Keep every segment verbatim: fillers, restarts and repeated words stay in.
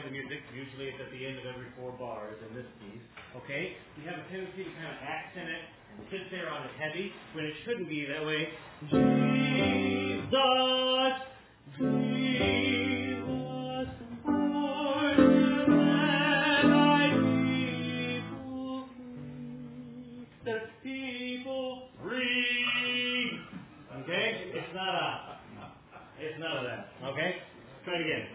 the music. Usually it's at the end of every four bars in this piece. Okay? We have a tendency to kind of accent it and sit there on it heavy when it shouldn't be that way. Jesus, Jesus, Lord, and I people free, the people free. Okay? It's not a, it's none of that. Okay? Try it again.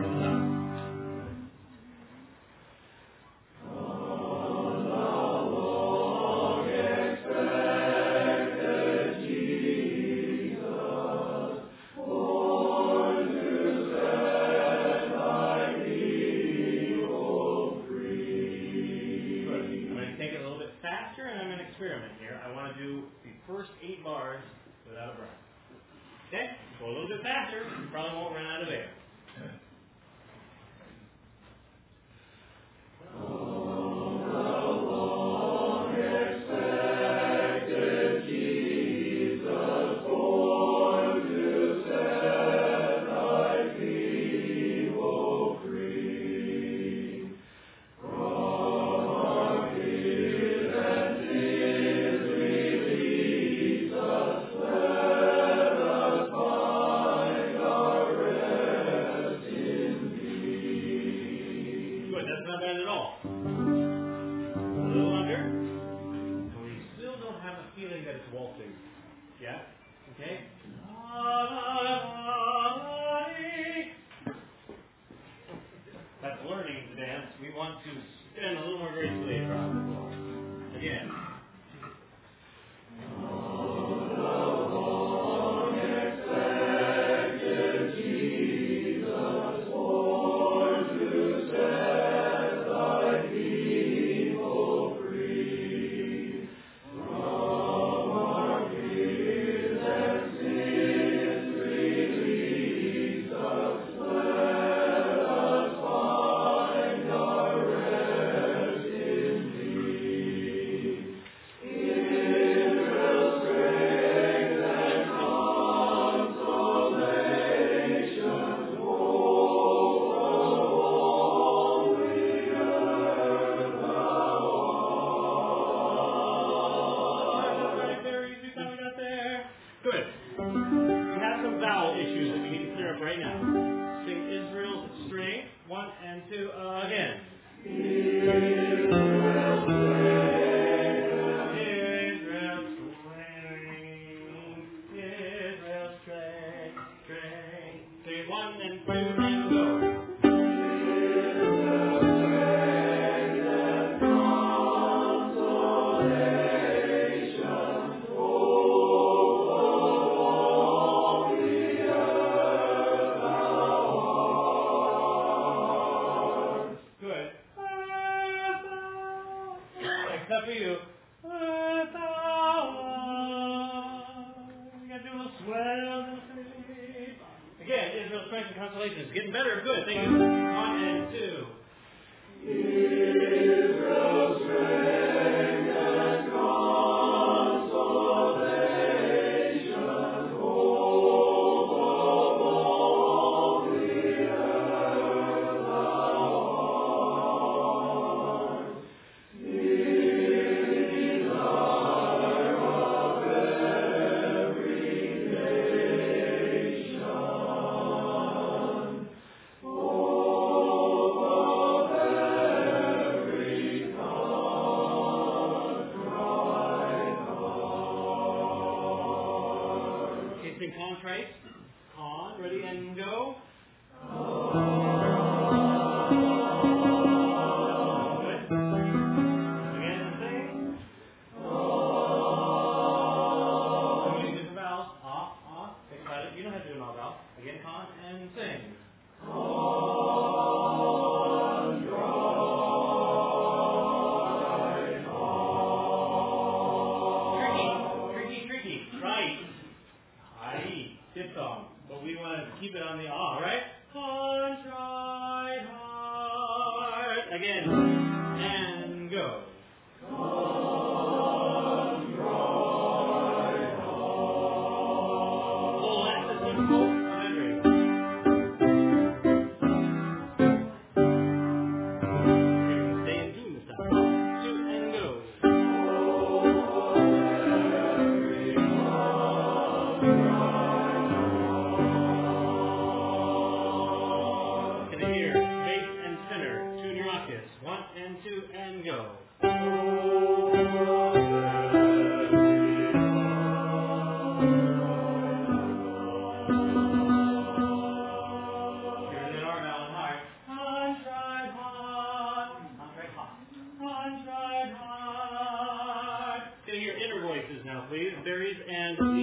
Probably won't run out of air.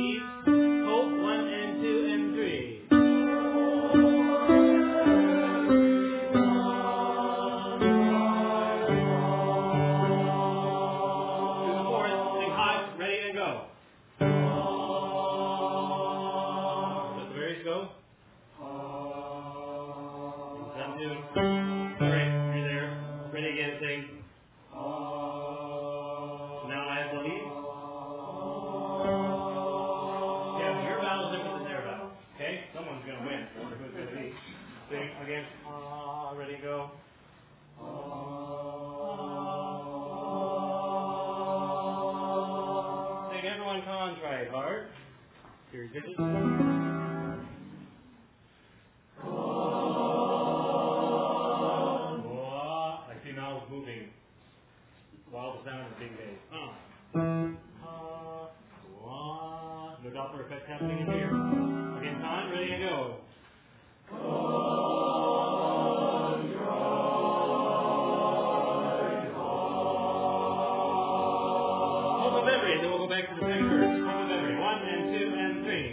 keys. Hope, one and two and three. To the fourth, sing high, ready and go. Let the berries go. Down tune. Great, you're there. Ready again, sing. Now I have the lead. Yeah, your vowel is different than their vowel. Okay? Someone's going to win. I wonder who's going to be. Sing again. Ah, ready, go. Sing everyone contrite heart. Here's it. I see mouths moving while the sound is being made. Uh. No Doppler effect happening in here. Again, time, ready and go. Hope of every, and then we'll go back to the same verse. Hope of every. One and two and three.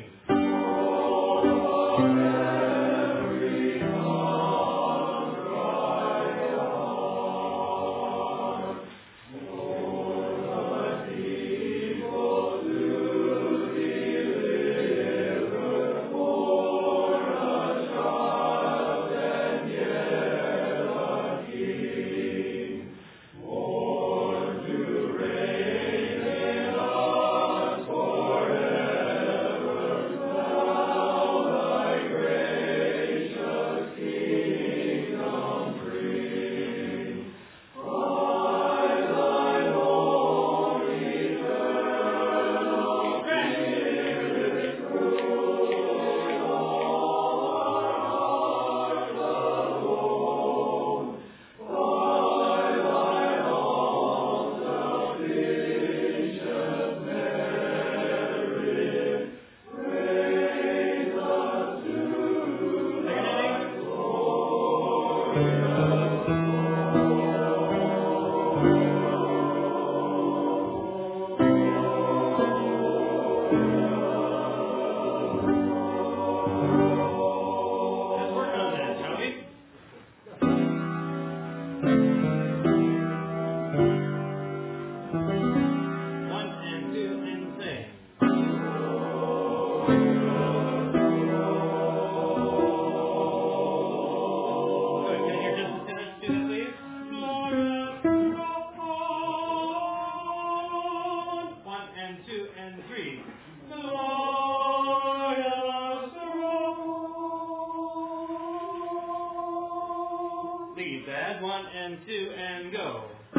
Please add one and two and go.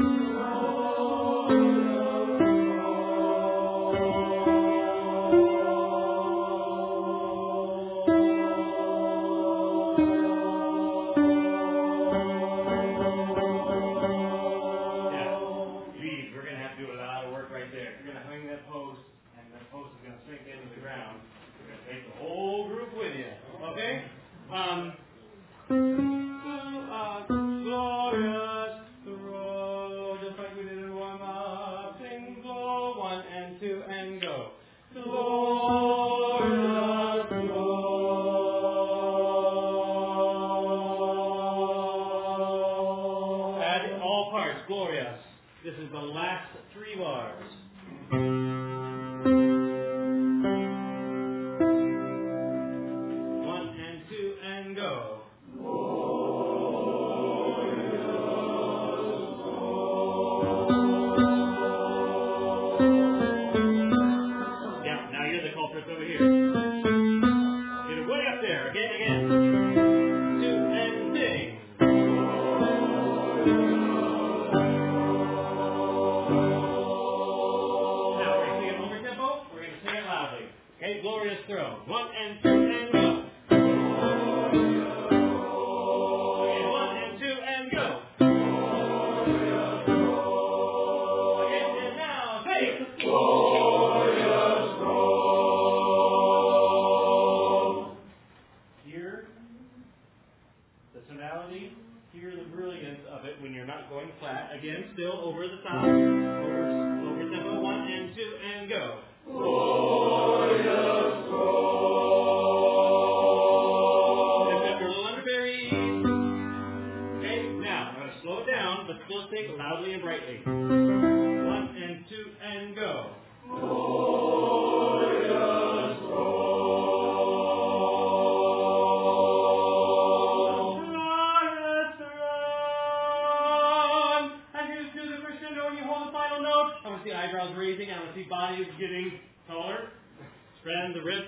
This is the last three bars. One and two and go. Yeah, now you're the culprits over here. Get it way up there. Again, again. Two and sing. Okay, glorious throw. One and two and go. Okay, one and two and go. Okay, and now say glorious throw. Hear the tonality, hear the brilliance of it when you're not going flat. Again, still over the top. Over, over tempo. One and two and go. Glorious.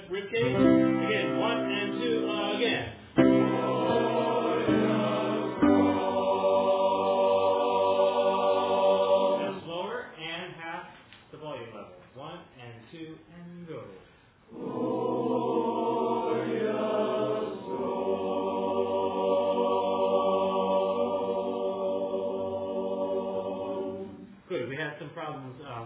rib cage. Again, one and two again. Now slower and half the volume level. One and two and go. Good. We had some problems. Uh,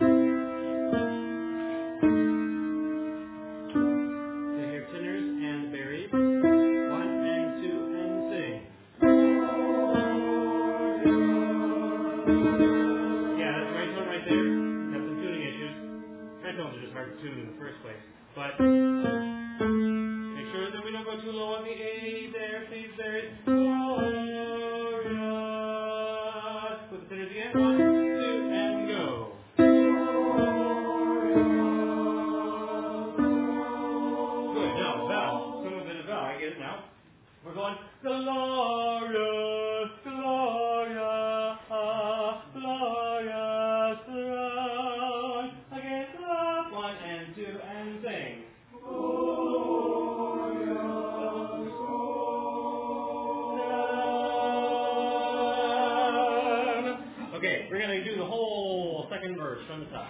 tune in the first place. But make sure that we don't go too low on the A there, please. There is glorious. Put the centers again. One, two, and go. Good. Now, vowel. Some of it is vowel. I get it now. We're going glorious, glorious, glorious, glorious. Again, glorious. One and two and sing. Okay, we're going to do the whole second verse from the top.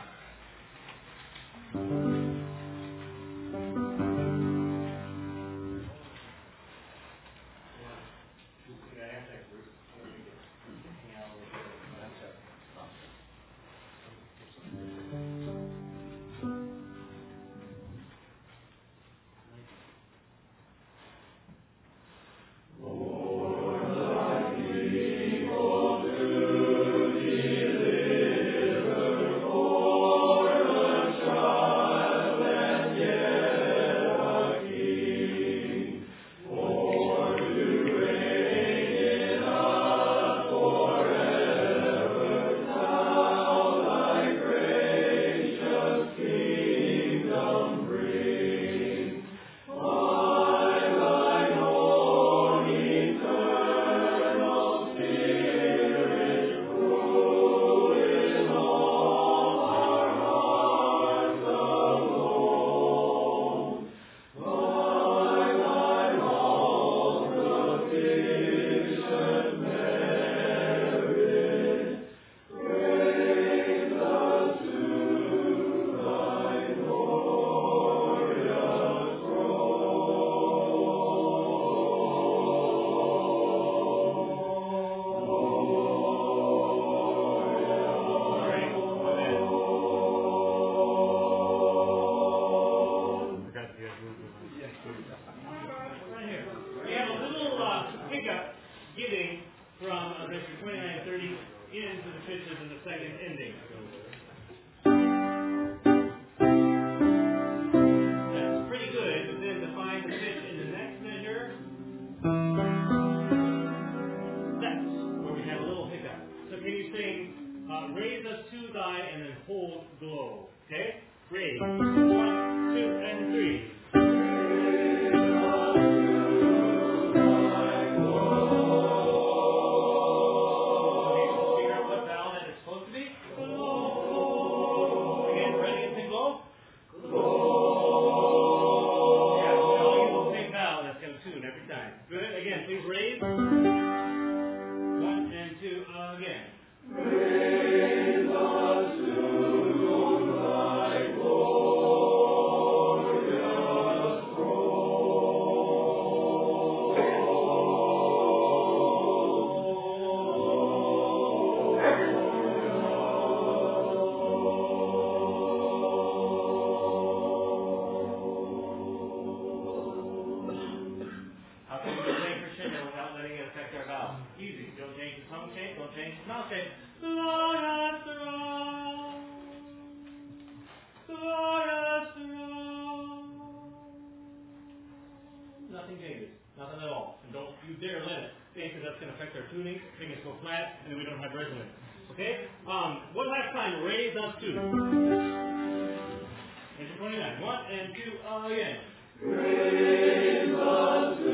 Raise us to